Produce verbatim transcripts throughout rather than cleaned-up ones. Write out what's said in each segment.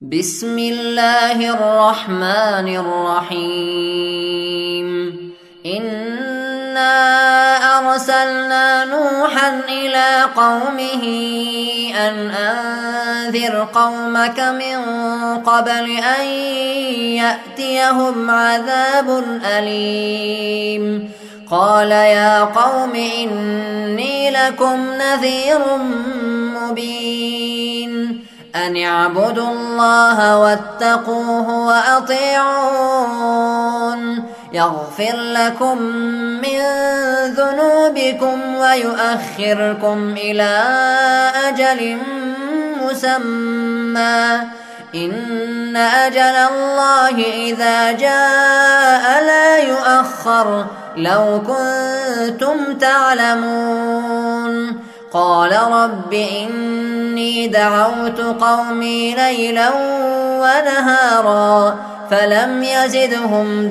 بسم الله الرحمن الرحيم إنا أرسلنا نوحا إلى قومه أن أنذر قومك من قبل أن يأتيهم عذاب أليم قال يا قوم إني لكم نذير مبين أن اعبدوا الله واتقوه وأطيعون يغفر لكم من ذنوبكم ويؤخركم إلى أجل مسمى إن أجل الله إذا جاء لا يؤخر لو كنتم تعلمون قال رب إني دعوت قومي ليلا ونهارا فلم يزدهم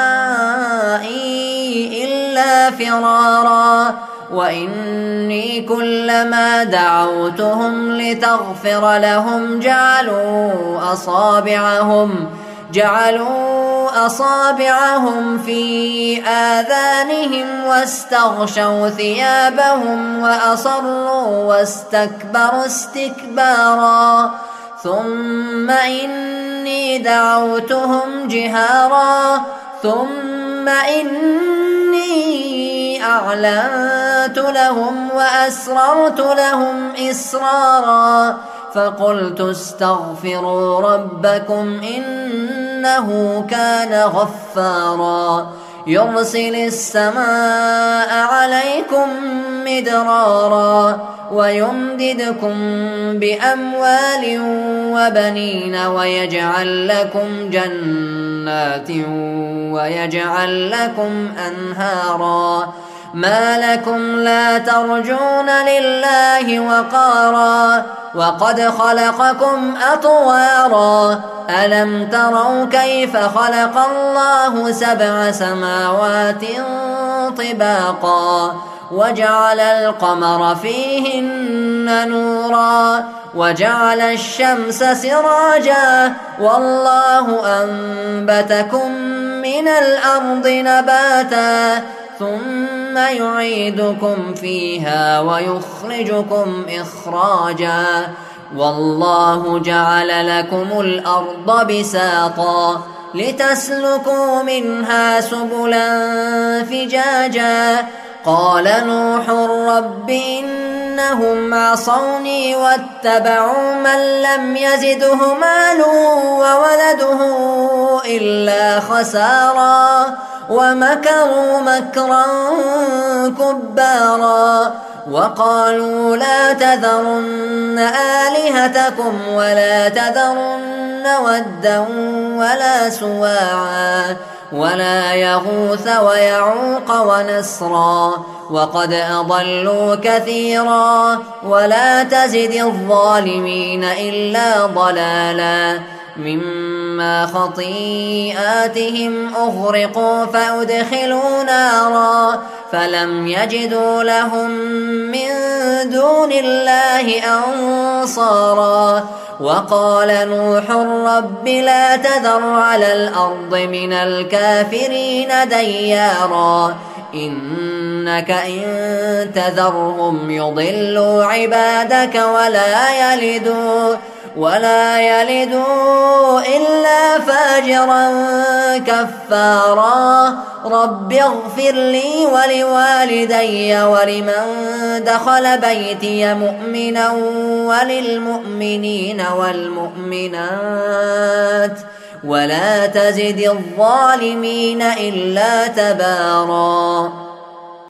دعائي إلا فرارا وإني كلما دعوتهم لتغفر لهم جعلوا أصابعهم جعلوا أصابعهم في آذانهم واستغشوا ثيابهم وأصروا واستكبروا استكبارا ثم إني دعوتهم جهارا ثم إني أعلنت لهم وأسررت لهم إسرارا فقلت استغفروا ربكم إنه كان غفارا يرسل السماء عليكم مدرارا ويمددكم بأموال وبنين ويجعل لكم جنات ويجعل لكم أنهارا ما لكم لا ترجون لله وقارا وقد خلقكم أطوارا ألم تروا كيف خلق الله سبع سماوات طباقا وجعل القمر فيهن نورا وجعل الشمس سراجا والله أنبتكم من الأرض نباتا ثم يعيدكم فيها ويخرجكم إخراجا والله جعل لكم الأرض بساطا لتسلكوا منها سبلا فجاجا قال نوح رب إنهم عصوني واتبعوا من لم يزده ماله وولده إلا خسارا ومكروا مكرا كبارا وقالوا لا تذرن آلهتكم ولا تذرن ودا ولا سواعا ولا يغوث ويعوق ونسرا وقد أضلوا كثيرا ولا تزد الظالمين إلا ضلالا مما خطيئاتهم أغرقوا فأدخلوا نارا فلم يجدوا لهم من دون الله أنصارا وقال نوح رب لا تذر على الأرض من الكافرين ديارا إنك إن تذرهم يضلوا عبادك ولا يلدوا ولا يلدوا إلا فاجرا كفارا رب اغفر لي ولوالدي ولمن دخل بيتي مؤمنا وللمؤمنين والمؤمنات ولا تزد الظالمين إلا تبارا.